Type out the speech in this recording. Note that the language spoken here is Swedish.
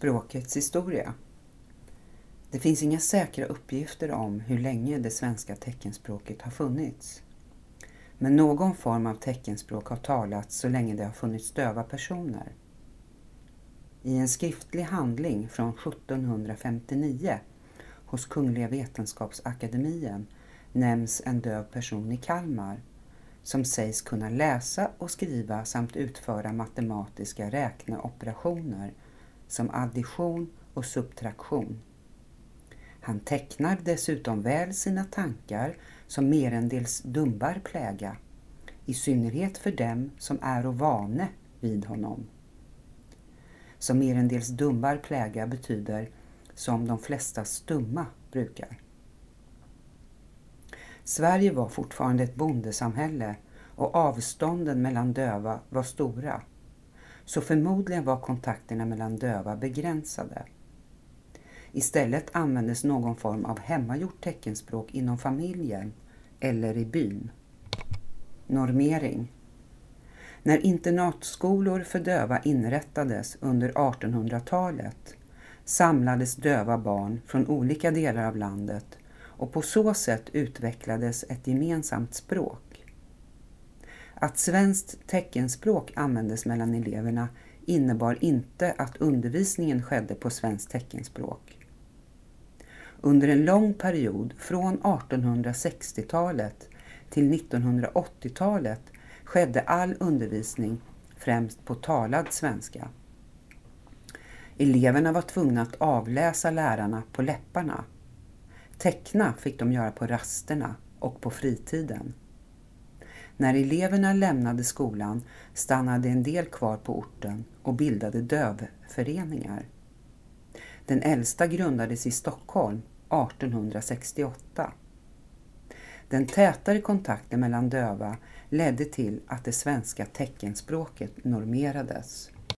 Språkets historia. Det finns inga säkra uppgifter om hur länge det svenska teckenspråket har funnits. Men någon form av teckenspråk har talats så länge det har funnits döva personer. I en skriftlig handling från 1759 hos Kungliga Vetenskapsakademien nämns en döv person i Kalmar som sägs kunna läsa och skriva samt utföra matematiska räkneoperationer som addition och subtraktion. Han tecknar dessutom väl sina tankar som merendels dumbar pläga, i synnerhet för dem som är och vane vid honom. Som merendels dumbar pläga betyder som de flesta stumma brukar. Sverige var fortfarande ett bondesamhälle och avstånden mellan döva var stora. Så förmodligen var kontakterna mellan döva begränsade. Istället användes någon form av hemmagjort teckenspråk inom familjen eller i byn. Normering. När internatskolor för döva inrättades under 1800-talet samlades döva barn från olika delar av landet och på så sätt utvecklades ett gemensamt språk. Att svenskt teckenspråk användes mellan eleverna innebar inte att undervisningen skedde på svenskt teckenspråk. Under en lång period från 1860-talet till 1980-talet skedde all undervisning främst på talad svenska. Eleverna var tvungna att avläsa lärarna på läpparna. Teckna fick de göra på rasterna och på fritiden. När eleverna lämnade skolan stannade en del kvar på orten och bildade dövföreningar. Den äldsta grundades i Stockholm 1868. Den tätare kontakten mellan döva ledde till att det svenska teckenspråket normerades.